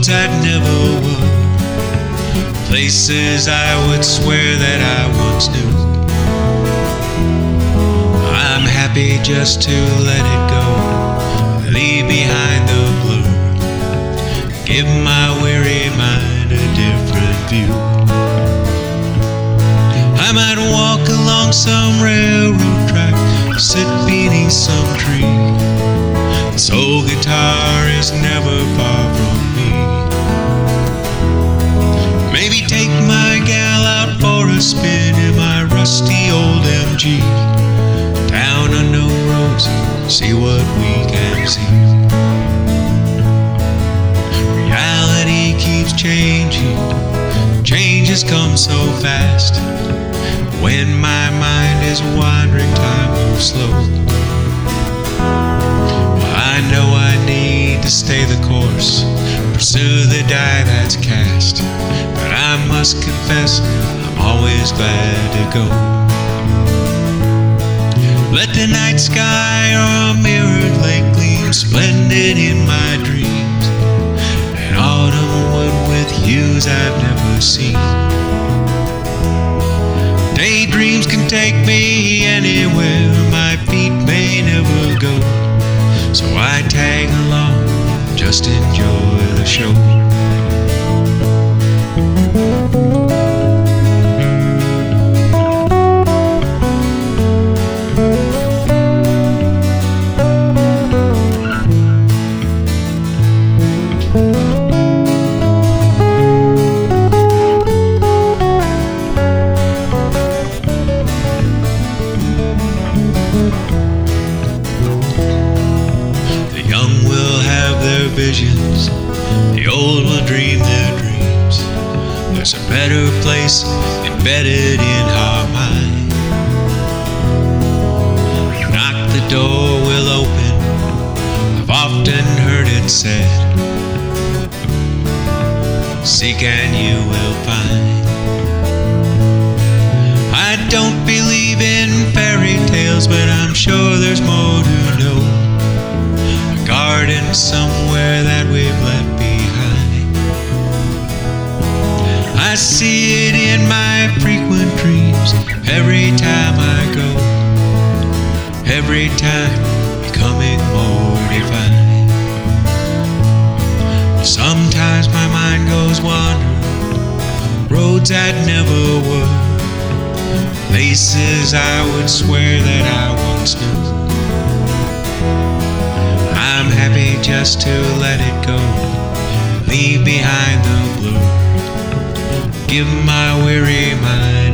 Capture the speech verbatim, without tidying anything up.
roads I'd never would, places I would swear that I once knew. I'm happy just to let it go, leave behind the blur, give my weary mind a different view. I might walk along some railroad track, sit beneath some tree. This old guitar is never far from me. Maybe take my gal out for a spin in my rusty old M G. Down unknown roads, see what we can see. Reality keeps changing, changes come so fast. When my mind is wandering, time moves slow. I know I need to stay the course, pursue the die that's cast, but I must confess I'm always glad to go. Let the night sky or a mirrored lake gleam splendid in my dreams, an autumn wood with hues I've never seen. Daydreams can take me anywhere my feet may never go, so I tag along, just enjoy the show. Visions, the old will dream their dreams. There's a better place embedded in our mind. Knock, the door will open, I've often heard it said. Seek and you will find. I don't believe in fairy tales, but I'm sure there's more to know. Garden somewhere that we've left behind. I see it in my frequent dreams, every time I go, every time becoming more divine. Sometimes my mind goes wandering, roads I'd never were, places I would swear that I once knew. I'm happy just to let it go, leave behind the blur, give my weary mind